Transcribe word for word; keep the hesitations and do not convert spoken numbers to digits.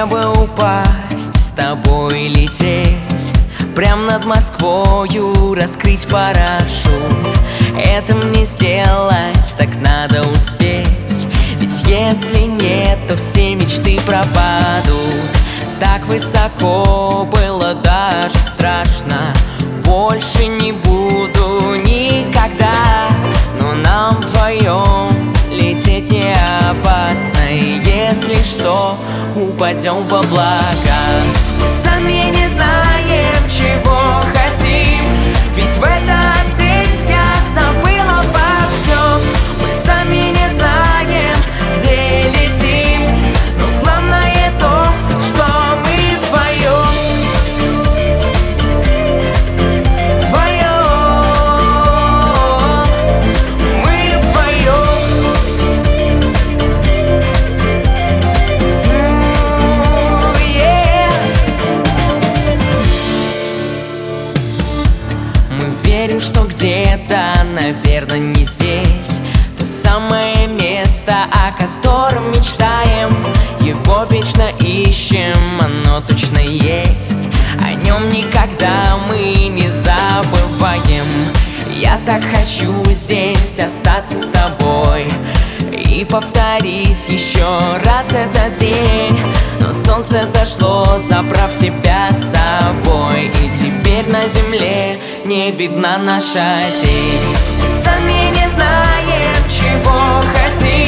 Мне бы упасть, с тобой лететь, прям над Москвою раскрыть парашют. Это мне сделать, так надо успеть, ведь если нет, то все мечты пропадут. Так высоко было даже страшно, больше не буду никогда. Но нам вдвоем лететь не опасно, и если что, упадем в облака. Мы сами не знаем, чего хотим, ведь в этот день я забыла обо всем. Мы сами не знаем, где летим, но главное то, что мы вдвоем. Вдвоем. Мы вдвоем. Ooh, yeah. Мы верим, что где-то, наверное, не здесь то самое место, о котором мечтаем. Его вечно ищем, оно точно есть, о нем никогда мы не забываем. Я так хочу здесь остаться с тобой и повторить еще раз этот день. Но солнце зашло, забрав тебя с собой, и теперь на земле не видна наша тень. Мы сами не знаем, чего хотим,